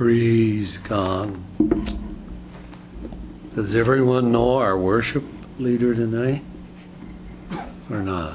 Praise God. Does everyone know our worship leader tonight? Or not?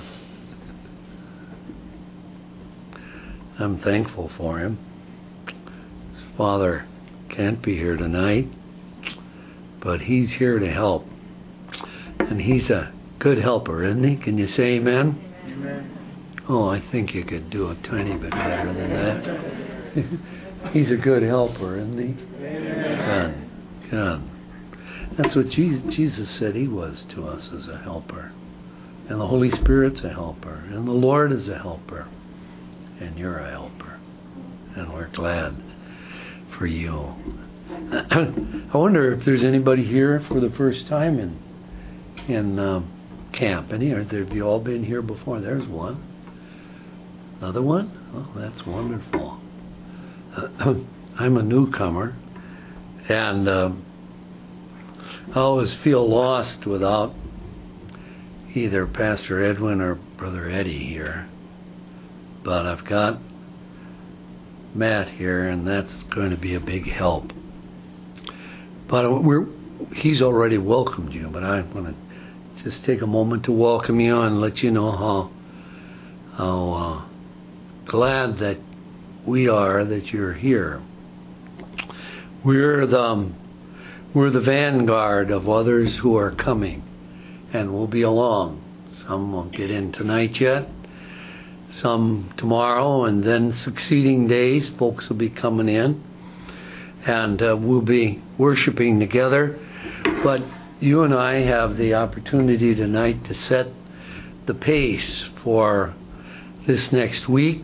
I'm thankful for him. His father can't be here tonight, but he's here to help. And he's a good helper, isn't he? Can you say amen? Amen. Oh, I think you could do a tiny bit better than that. He's a good helper, isn't he? Amen. God. That's what Jesus said he was to us, as a helper. And the Holy Spirit's a helper. And the Lord is a helper. And you're a helper. And we're glad for you. I wonder if there's anybody here for the first time in camp. Any? Or have you all been here before? There's one. Another one? Oh, that's wonderful. I'm a newcomer, and I always feel lost without either Pastor Edwin or Brother Eddie here. But I've got Matt here, and that's going to be a big help. But he's already welcomed you, but I want to just take a moment to welcome you and let you know how glad that we are that you're here. We're the vanguard of others who are coming, and we'll be along. Some won't get in tonight yet, some tomorrow, and then succeeding days, folks will be coming in, and we'll be worshiping together. But you and I have the opportunity tonight to set the pace for this next week,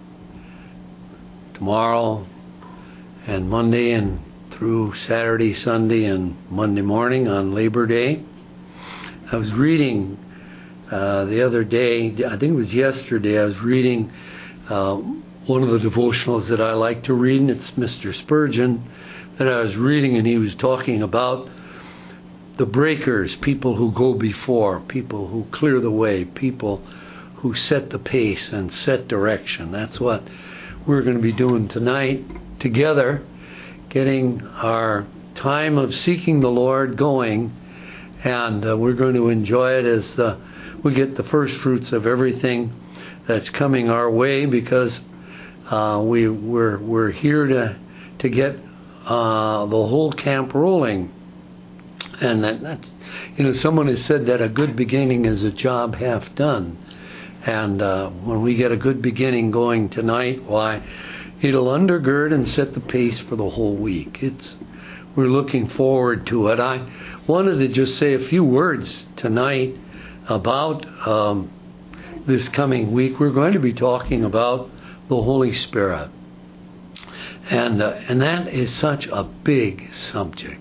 tomorrow and Monday, and through Saturday, Sunday, and Monday morning on Labor Day. I was reading the other day, I think it was yesterday, I was reading one of the devotionals that I like to read, and it's Mr. Spurgeon that I was reading, and he was talking about the breakers, people who go before, people who clear the way, people who set the pace and set direction. That's what we're going to be doing tonight together, getting our time of seeking the Lord going, and we're going to enjoy it as we get the first fruits of everything that's coming our way, because we're here to get the whole camp rolling. And that's, someone has said that a good beginning is a job half done. And when we get a good beginning going tonight, why, it'll undergird and set the pace for the whole week. We're looking forward to it. I wanted to just say a few words tonight about this coming week. We're going to be talking about the Holy Spirit. And that is such a big subject.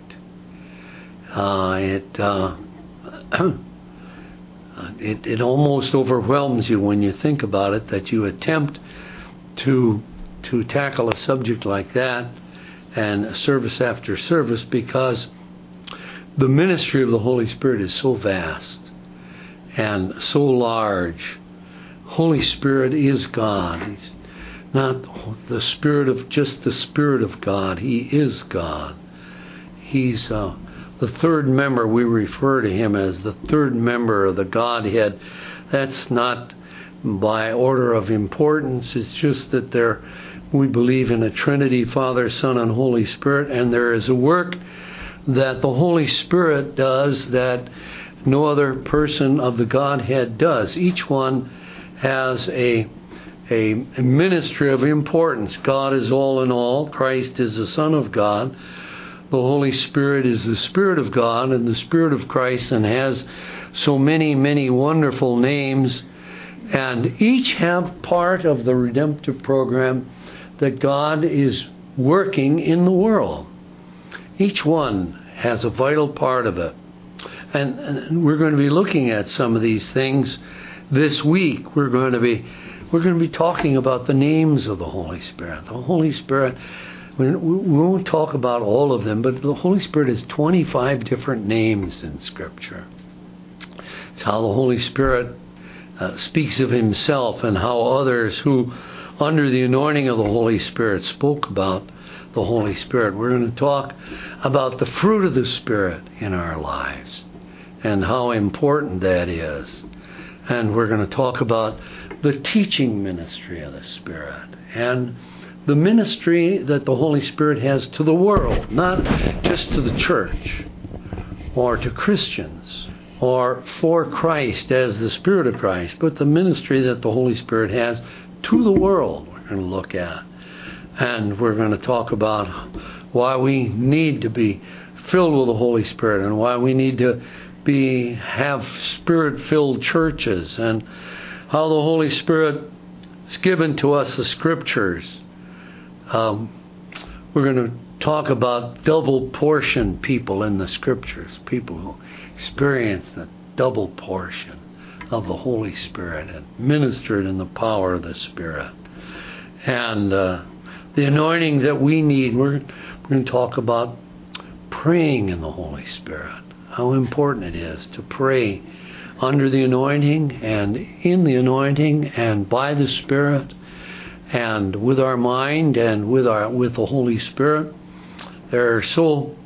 It almost overwhelms you when you think about it, that you attempt to tackle a subject like that, and service after service, because the ministry of the Holy Spirit is so vast and so large. Holy Spirit is God. He's not the Spirit of just the Spirit of God. He is God. He's the third member. We refer to him as the third member of the Godhead. That's not by order of importance. It's just that we believe in a Trinity, Father, Son, and Holy Spirit, and there is a work that the Holy Spirit does that no other person of the Godhead does. Each one has a ministry of importance. God is all in all. Christ is the Son of God. The Holy Spirit is the Spirit of God and the Spirit of Christ, and has so many, many wonderful names. And each have part of the redemptive program that God is working in the world. Each one has a vital part of it. And we're going to be looking at some of these things this week. We're going to be talking about the names of the Holy Spirit. The Holy Spirit, we won't talk about all of them, but the Holy Spirit has 25 different names in Scripture. It's how the Holy Spirit speaks of himself, and how others who, under the anointing of the Holy Spirit, spoke about the Holy Spirit. We're going to talk about the fruit of the Spirit in our lives and how important that is. And we're going to talk about the teaching ministry of the Spirit and the ministry that the Holy Spirit has to the world, not just to the church or to Christians or for Christ as the Spirit of Christ, but the ministry that the Holy Spirit has to the world we're going to look at. And we're going to talk about why we need to be filled with the Holy Spirit and why we need to have Spirit-filled churches and how the Holy Spirit is given to us the Scriptures. We're going to talk about double portion people in the Scriptures, people who experience the double portion of the Holy Spirit and ministered in the power of the Spirit. And the anointing that we need, we're going to talk about praying in the Holy Spirit, how important it is to pray under the anointing and in the anointing and by the Spirit and with our mind and with the Holy Spirit. There are so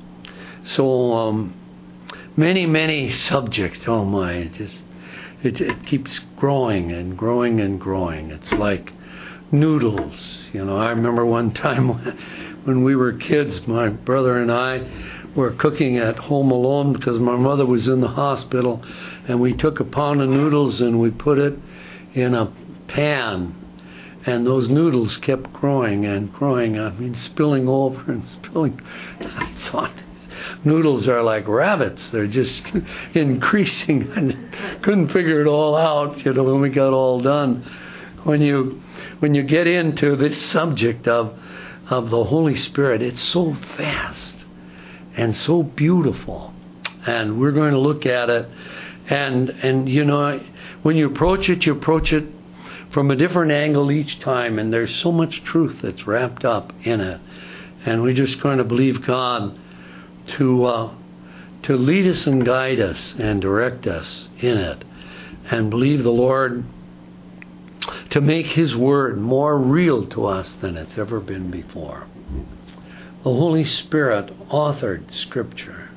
many subjects. Oh my! It keeps growing and growing and growing. It's like noodles. I remember one time when we were kids, my brother and I were cooking at home alone because my mother was in the hospital, and we took a pound of noodles and we put it in a pan, and those noodles kept growing and growing. I mean, spilling over and spilling. I thought, noodles are like rabbits. They're just increasing. I couldn't figure it all out, when we got all done. When you get into this subject of the Holy Spirit, it's so vast and so beautiful. And we're going to look at it. And when you approach it from a different angle each time. And there's so much truth that's wrapped up in it. And we're just going to believe God to lead us and guide us and direct us in it. And believe the Lord to make His Word more real to us than it's ever been before. The Holy Spirit authored Scripture.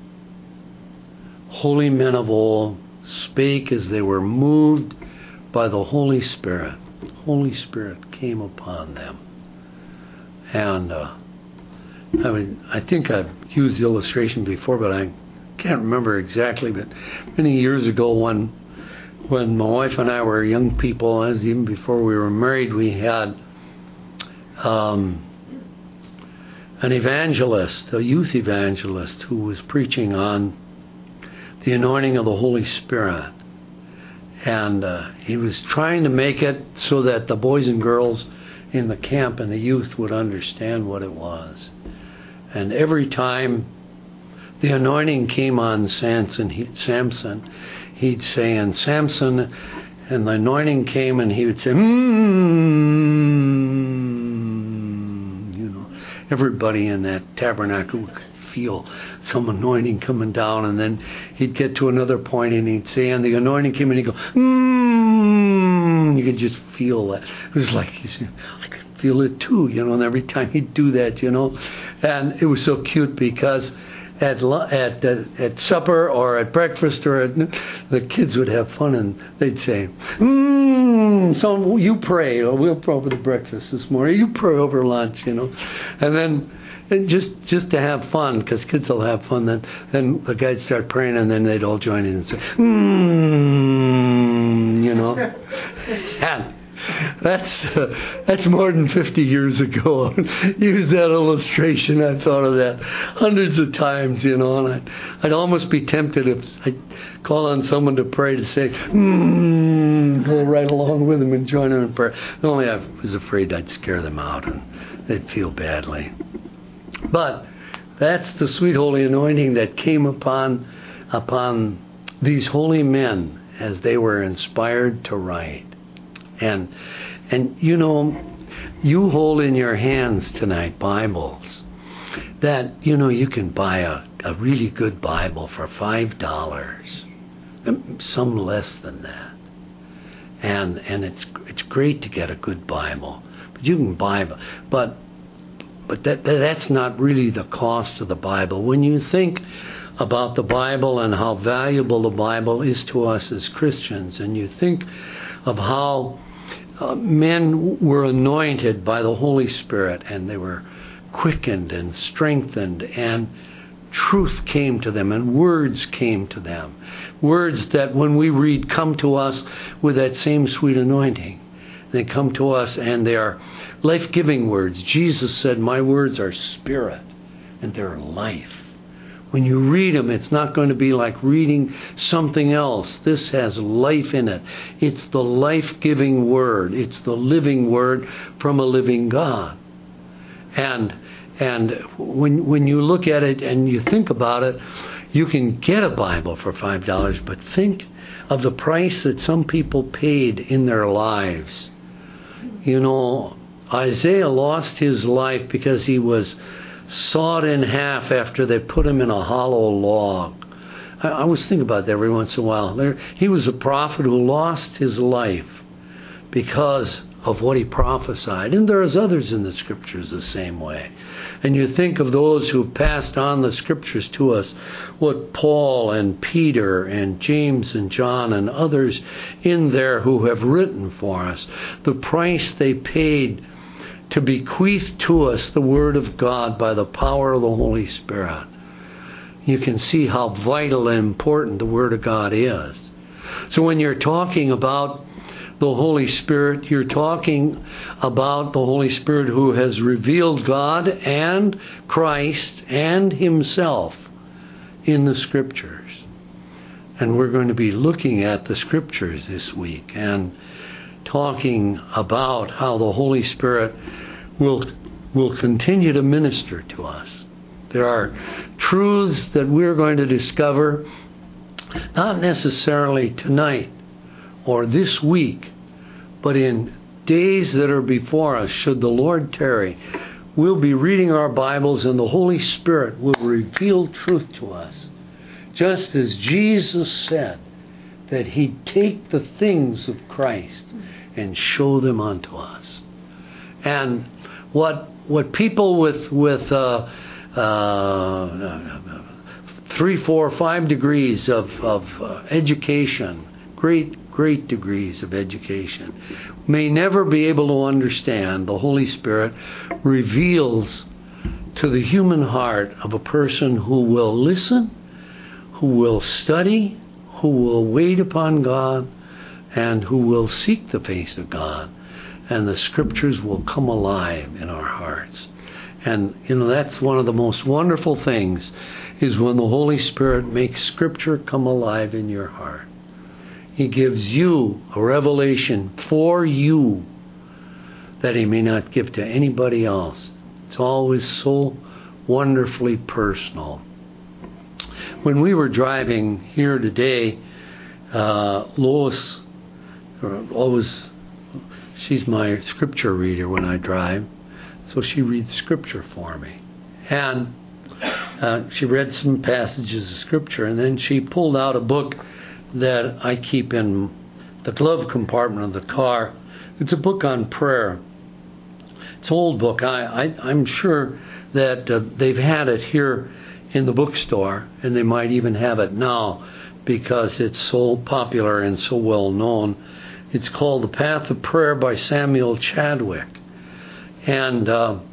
Holy men of old spake as they were moved by the Holy Spirit. The Holy Spirit came upon them. And I think I've used the illustration before, but I can't remember exactly. But many years ago, when my wife and I were young people, as even before we were married, we had an evangelist, a youth evangelist, who was preaching on the anointing of the Holy Spirit. And he was trying to make it so that the boys and girls in the camp and the youth would understand what it was. And every time the anointing came on Samson, he'd say, and Samson, and the anointing came, and he would say, everybody in that tabernacle could feel some anointing coming down, and then he'd get to another point, and he'd say, and the anointing came, and he'd go, you could just feel that. It was like, he said, I could feel it too, and every time he'd do that, and it was so cute because at supper or at breakfast or the kids would have fun, and they'd say, so you pray, or we'll pray over the breakfast this morning, you pray over lunch, and then just to have fun, because kids will have fun, then the guys start praying, and then they'd all join in and say, and that's more than 50 years ago. Use that illustration. I thought of that hundreds of times, and I'd almost be tempted if I call on someone to pray to say, go right along with them and join them in prayer. Only I was afraid I'd scare them out and they'd feel badly. But that's the sweet holy anointing that came upon these holy men as they were inspired to write. And you hold in your hands tonight Bibles that, you can buy a really good Bible for $5, some less than that. And it's great to get a good Bible. But you can buy, but But that's not really the cost of the Bible. When you think about the Bible and how valuable the Bible is to us as Christians, and you think of how men were anointed by the Holy Spirit, and they were quickened and strengthened, and truth came to them, and words came to them. Words that when we read come to us with that same sweet anointing. They come to us and they are life-giving words. Jesus said, my words are spirit and they're life. When you read them, it's not going to be like reading something else. This has life in it. It's the life-giving word. It's the living word from a living God. And when you look at it and you think about it, you can get a Bible for $5, but think of the price that some people paid in their lives. You know, Isaiah lost his life because he was sawed in half after they put him in a hollow log. I always think about that every once in a while. He was a prophet who lost his life because of what he prophesied. And there's others in the Scriptures the same way. And you think of those who've passed on the Scriptures to us, what Paul and Peter and James and John and others in there who have written for us, the price they paid to bequeath to us the Word of God by the power of the Holy Spirit. You can see how vital and important the Word of God is. So when you're talking about the Holy Spirit, you're talking about the Holy Spirit who has revealed God and Christ and Himself in the Scriptures. And we're going to be looking at the Scriptures this week and talking about how the Holy Spirit will continue to minister to us. There are truths that we're going to discover, not necessarily tonight or this week, but in days that are before us, should the Lord tarry. We'll be reading our Bibles and the Holy Spirit will reveal truth to us. Just as Jesus said that He'd take the things of Christ and show them unto us. And what people with 3, 4, 5 degrees of education, great degrees of education, may never be able to understand, the Holy Spirit reveals to the human heart of a person who will listen, who will study, who will wait upon God, and who will seek the face of God. And the Scriptures will come alive in our hearts. And, that's one of the most wonderful things, is when the Holy Spirit makes Scripture come alive in your heart. He gives you a revelation for you that He may not give to anybody else. It's always so wonderfully personal. When we were driving here today, Lois, she's my Scripture reader when I drive, so she reads Scripture for me. And she read some passages of Scripture, and then she pulled out a book that I keep in the glove compartment of the car. It's a book on prayer. It's an old book. I'm sure that they've had it here in the bookstore, and they might even have it now because it's so popular and so well known. It's called The Path of Prayer by Samuel Chadwick. And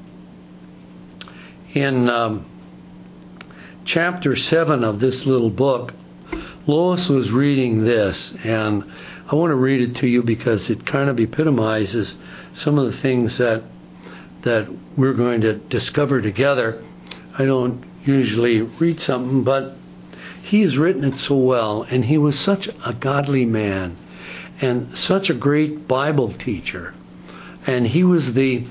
in chapter 7 of this little book, Lois was reading this, and I want to read it to you because it kind of epitomizes some of the things that we're going to discover together. I don't usually read something, but he has written it so well, and he was such a godly man and such a great Bible teacher. And he was the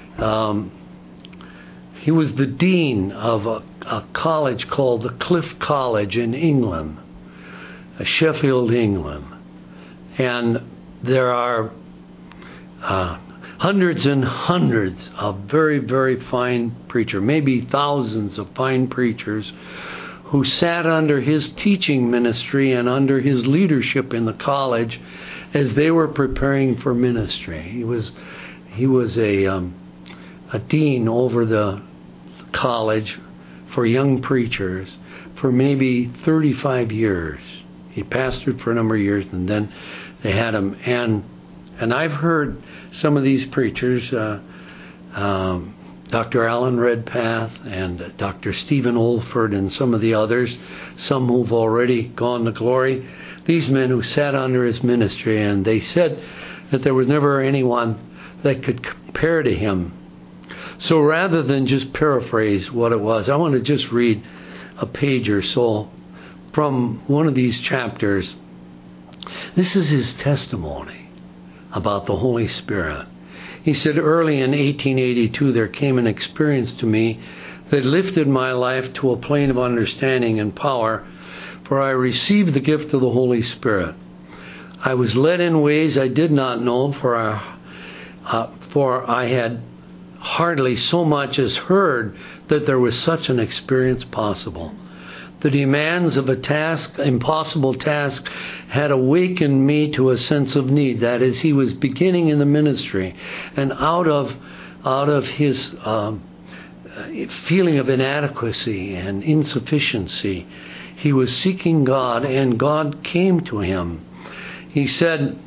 dean of a college called the Cliff College in England, Sheffield, England. And there are hundreds and hundreds of very, very fine preachers, maybe thousands of fine preachers who sat under his teaching ministry and under his leadership in the college as they were preparing for ministry. He was a a dean over the college for young preachers for maybe 35 years. He pastored for a number of years, and then they had him. And I've heard some of these preachers, Dr. Alan Redpath and Dr. Stephen Olford and some of the others, some who've already gone to glory, these men who sat under his ministry, and they said that there was never anyone that could compare to him. So rather than just paraphrase what it was, I want to just read a page or so from one of these chapters. This is his testimony about the Holy Spirit. He said, early in 1882, there came an experience to me that lifted my life to a plane of understanding and power, for I received the gift of the Holy Spirit. I was led in ways I did not know, for I had hardly so much as heard that there was such an experience possible. The demands of impossible task, had awakened me to a sense of need. That is, he was beginning in the ministry, and out of his feeling of inadequacy and insufficiency, he was seeking God, and God came to him. He said,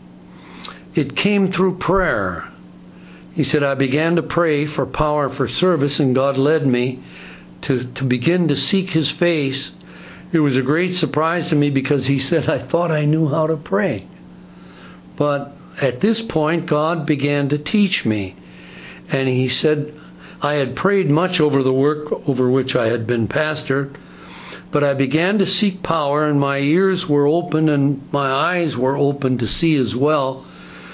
it came through prayer. He said, I began to pray for power for service, and God led me to begin to seek his face. It was a great surprise to me because he said, I thought I knew how to pray. But at this point, God began to teach me. And he said, I had prayed much over the work over which I had been pastor, but I began to seek power, and my ears were open and my eyes were open to see as well.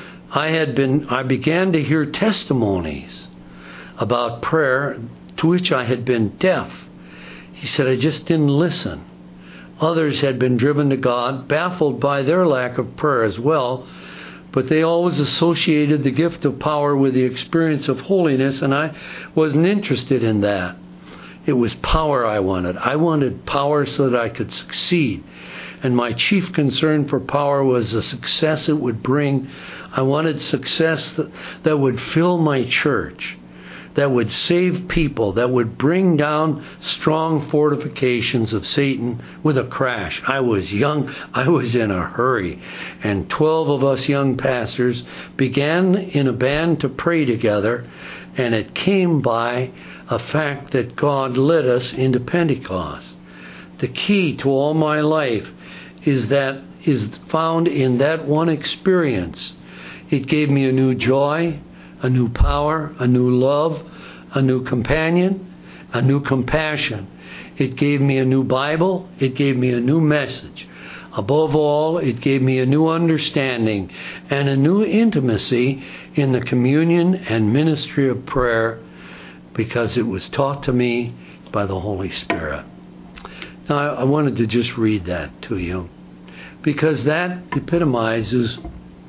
I began to hear testimonies about prayer to which I had been deaf. He said, I just didn't listen. Others had been driven to God, baffled by their lack of prayer as well, but they always associated the gift of power with the experience of holiness, and I wasn't interested in that. It was power I wanted. I wanted power so that I could succeed. And my chief concern for power was the success it would bring. I wanted success that would fill my church, that would save people, that would bring down strong fortifications of Satan with a crash. I was young. I was in a hurry. And 12 of us young pastors began in a band to pray together, and it came by a fact that God led us into Pentecost. The key to all my life is found in that one experience. It gave me a new joy, a new power, a new love, a new companion, a new compassion. It gave me a new Bible. It gave me a new message. Above all, it gave me a new understanding and a new intimacy in the communion and ministry of prayer, because it was taught to me by the Holy Spirit. Now, I wanted to just read that to you, because that epitomizes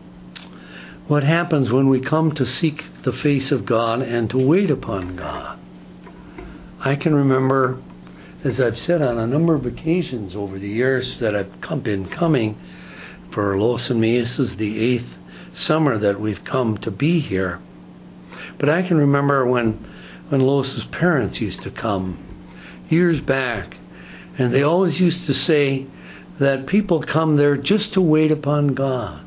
what happens when we come to seek the face of God and to wait upon God. I can remember, as I've said on a number of occasions over the years that I've been coming for Los and me, this is the 8th summer that we've come to be here. But I can remember when Los's parents used to come years back, and they always used to say that people come there just to wait upon God.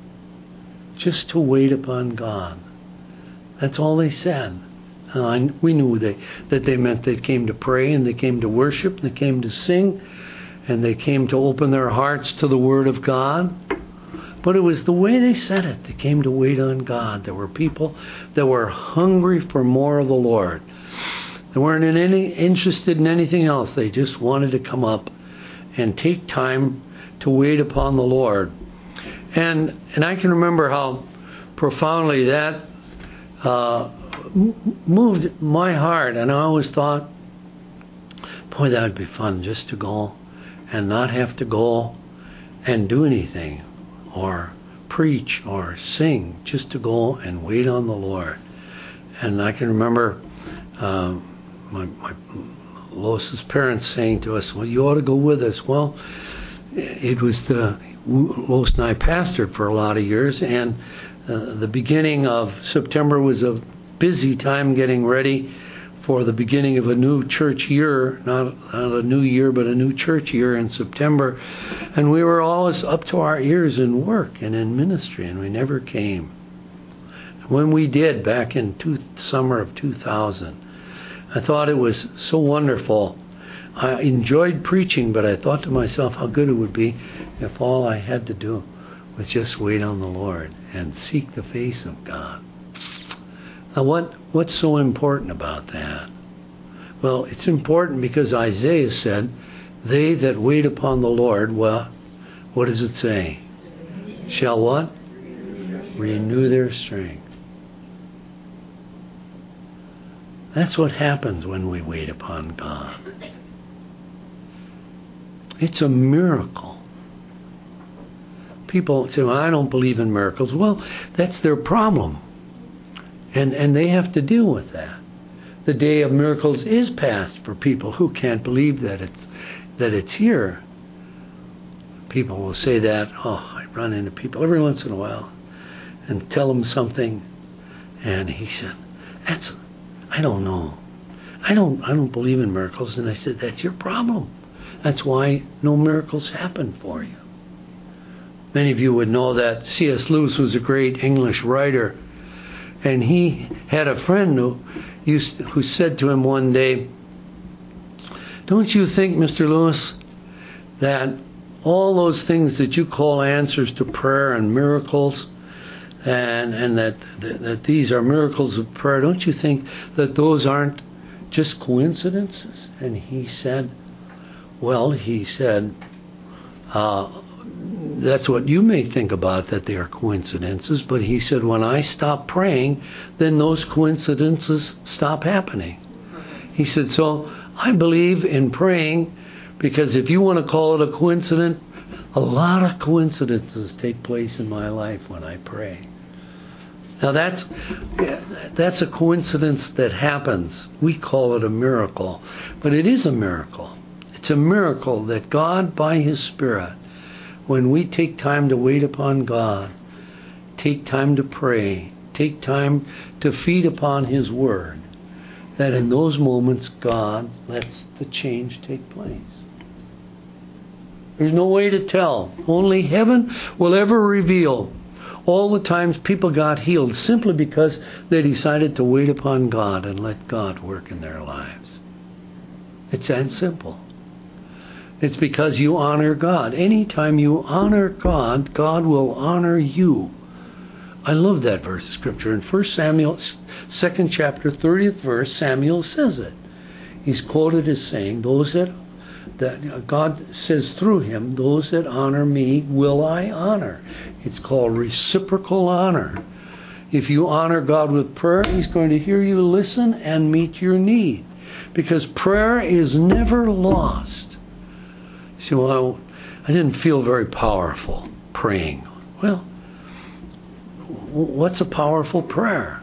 Just to wait upon God. That's all they said. We knew that they meant they came to pray, and they came to worship, and they came to sing, and they came to open their hearts to the Word of God. But it was the way they said it. They came to wait on God. There were people that were hungry for more of the Lord. They weren't interested in anything else. They just wanted to come up and take time to wait upon the Lord. And I can remember how profoundly that moved my heart. And I always thought, boy, that would be fun, just to go and not have to go and do anything or preach or sing, just to go and wait on the Lord. And I can remember my Los's parents saying to us, well, you ought to go with us. Well, it was Los and I pastored for a lot of years, and the beginning of September was a busy time getting ready for the beginning of a new church year, not a new year, but a new church year in September. And we were always up to our ears in work and in ministry, and we never came. When we did, back in summer of 2000, I thought it was so wonderful. I enjoyed preaching, but I thought to myself how good it would be if all I had to do was just wait on the Lord and seek the face of God. Now, what's so important about that? Well, it's important because Isaiah said, they that wait upon the Lord, well, what does it say? Shall what? Renew their strength. That's what happens when we wait upon God. It's a miracle. People say, well, I don't believe in miracles. Well, that's their problem. And they have to deal with that. The day of miracles is past for people who can't believe that it's here. People will say that. Oh, I run into people every once in a while and tell them something, and he said, I don't know. I don't believe in miracles. And I said, that's your problem. That's why no miracles happen for you. Many of you would know that C.S. Lewis was a great English writer, and he had a friend who said to him one day, don't you think, Mr. Lewis, that all those things that you call answers to prayer and miracles, and that these are miracles of prayer, don't you think that those aren't just coincidences? And he said, that's what you may think about, that they are coincidences. But he said, when I stop praying, then those coincidences stop happening. He said, so I believe in praying, because if you want to call it a coincidence, a lot of coincidences take place in my life when I pray. Now that's a coincidence that happens. We call it a miracle, but it is a miracle. It's a miracle that God, by His Spirit, when we take time to wait upon God, take time to pray, take time to feed upon His Word, that in those moments God lets the change take place. There's no way to tell. Only heaven will ever reveal all the times people got healed simply because they decided to wait upon God and let God work in their lives. It's that simple. It's because you honor God. Anytime you honor God, God will honor you. I love that verse of Scripture. In 1 Samuel, 2nd chapter, 30th verse, Samuel says it. He's quoted as saying, that God says through him, those that honor me will I honor. It's called reciprocal honor. If you honor God with prayer, He's going to hear you, listen, and meet your need. Because prayer is never lost. You say, well, I didn't feel very powerful praying. Well, what's a powerful prayer?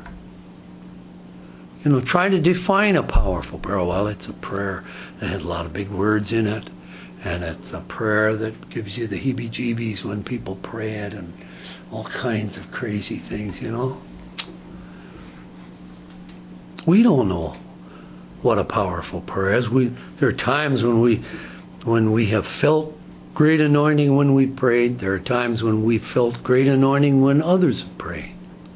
Try to define a powerful prayer. Well, it's a prayer that has a lot of big words in it, and it's a prayer that gives you the heebie-jeebies when people pray it, and all kinds of crazy things, We don't know what a powerful prayer is. There are times when we have felt great anointing when we prayed. There are times when we felt great anointing when others have prayed.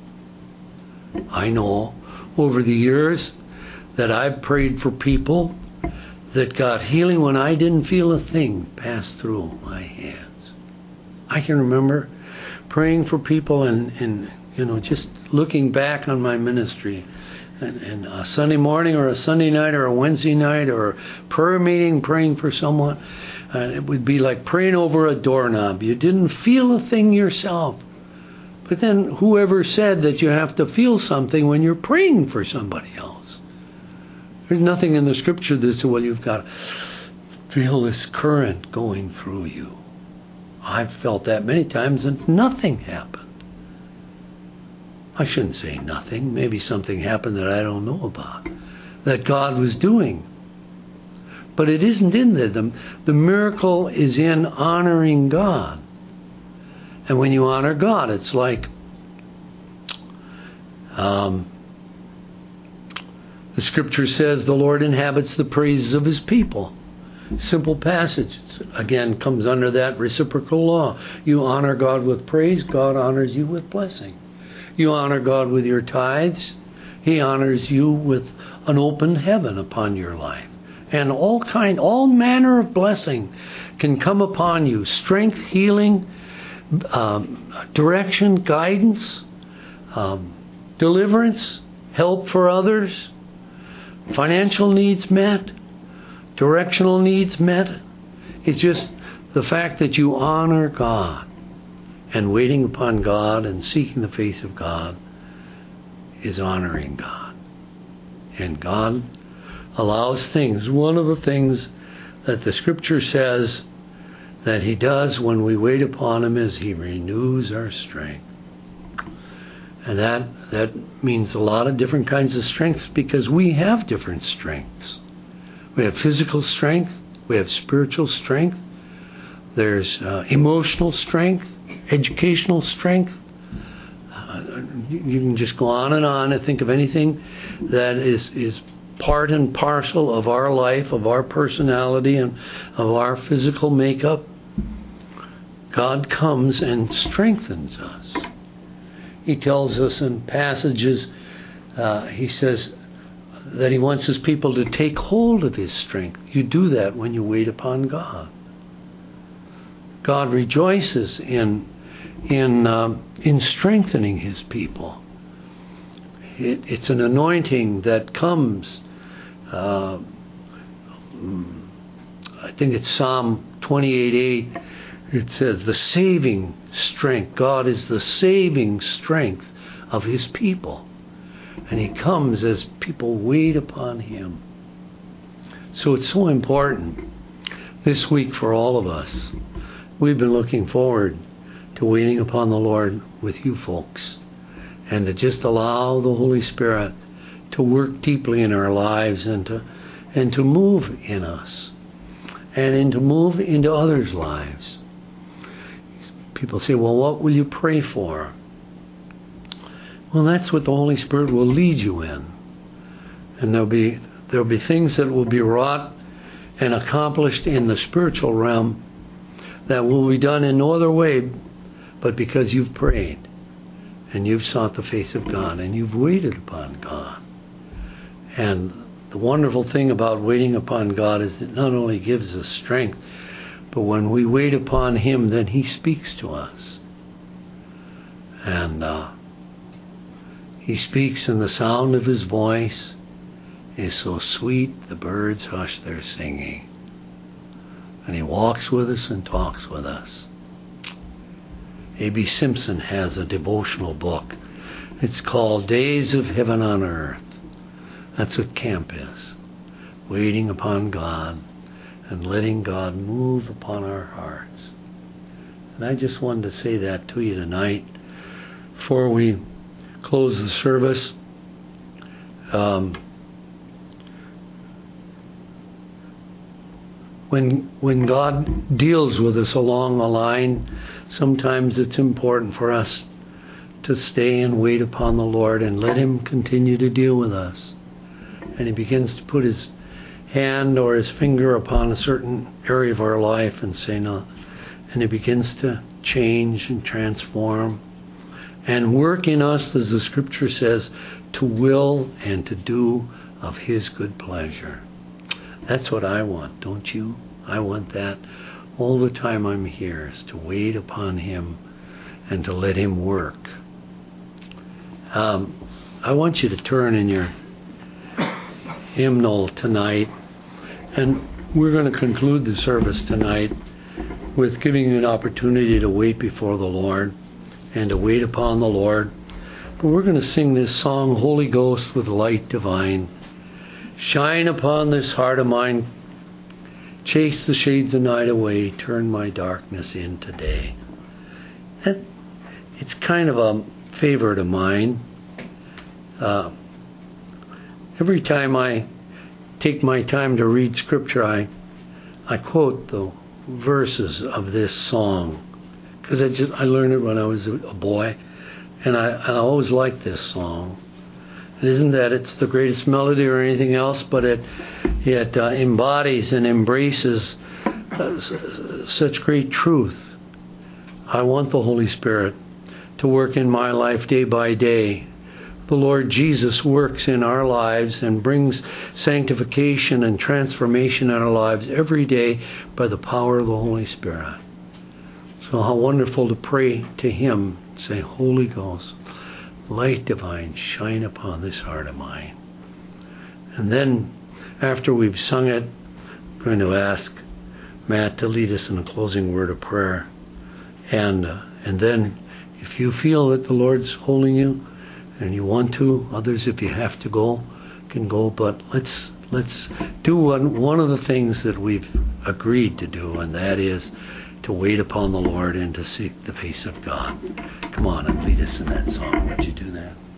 I know over the years that I've prayed for people that got healing when I didn't feel a thing pass through my hands. I can remember praying for people and just looking back on my ministry and a Sunday morning or a Sunday night or a Wednesday night or a prayer meeting praying for someone, and it would be like praying over a doorknob. You didn't feel a thing yourself. But then whoever said that you have to feel something when you're praying for somebody else? There's nothing in the Scripture that says, well, you've got to feel this current going through you. I've felt that many times and nothing happened. I shouldn't say nothing. Maybe something happened that I don't know about, that God was doing. But it isn't in there. The miracle is in honoring God. And when you honor God, it's like The Scripture says the Lord inhabits the praises of His people. Simple passage. Again, comes under that reciprocal law. You honor God with praise, God honors you with blessing. You honor God with your tithes, He honors you with an open heaven upon your life. And all manner of blessing can come upon you. Strength, healing, direction, guidance, deliverance, help for others, financial needs met, directional needs met. It's just the fact that you honor God, and waiting upon God and seeking the face of God is honoring God. And God allows things. One of the things that the Scripture says that He does when we wait upon Him is He renews our strength. And that means a lot of different kinds of strengths, because we have different strengths. We have physical strength. We have spiritual strength. There's emotional strength, educational strength. You can just go on and think of anything that is part and parcel of our life, of our personality, and of our physical makeup. God comes and strengthens us. He tells us in passages, He says that He wants His people to take hold of His strength. You do that when you wait upon God. God rejoices in strengthening His people. It's an anointing that comes. I think it's Psalm 28:8. It says the saving strength. God is the saving strength of His people. And He comes as people wait upon Him. So it's so important this week for all of us. We've been looking forward to waiting upon the Lord with you folks, and to just allow the Holy Spirit to work deeply in our lives, and to move in us, and to move into others' lives. People say, well, what will you pray for? Well, that's what the Holy Spirit will lead you in. And there'll be things that will be wrought and accomplished in the spiritual realm that will be done in no other way but because you've prayed and you've sought the face of God and you've waited upon God. And the wonderful thing about waiting upon God is it not only gives us strength, but when we wait upon Him, then He speaks to us. And He speaks, and the sound of His voice is so sweet the birds hush their singing. And He walks with us and talks with us. A.B. Simpson has a devotional book. It's called Days of Heaven on Earth. That's what camp is. Waiting upon God and letting God move upon our hearts. And I just wanted to say that to you tonight before we close the service. When God deals with us along the line, sometimes it's important for us to stay and wait upon the Lord and let Him continue to deal with us. And He begins to put His hand or His finger upon a certain area of our life and say no. And He begins to change and transform and work in us, as the Scripture says, to will and to do of His good pleasure. That's what I want, don't you? I want that all the time I'm here, is to wait upon Him and to let Him work. I want you to turn in your hymnal tonight, and we're going to conclude the service tonight with giving you an opportunity to wait before the Lord and to wait upon the Lord. But we're going to sing this song, Holy Ghost with light divine. Shine upon this heart of mine, chase the shades of night away, turn my darkness into day. And it's kind of a favorite of mine. Every time I take my time to read Scripture, I quote the verses of this song, because I learned it when I was a boy, and I always liked this song. It isn't that it's the greatest melody or anything else, but it embodies and embraces such great truth. I want the Holy Spirit to work in my life day by day. The Lord Jesus works in our lives and brings sanctification and transformation in our lives every day by the power of the Holy Spirit. So how wonderful to pray to Him, say, Holy Ghost, light divine, shine upon this heart of mine. And then, after we've sung it, I'm going to ask Matt to lead us in a closing word of prayer. And then, if you feel that the Lord's holding you, and you want to, others, if you have to go, can go. But let's do one of the things that we've agreed to do, and that is to wait upon the Lord and to seek the face of God. Come on and lead us in that song. Would you do that?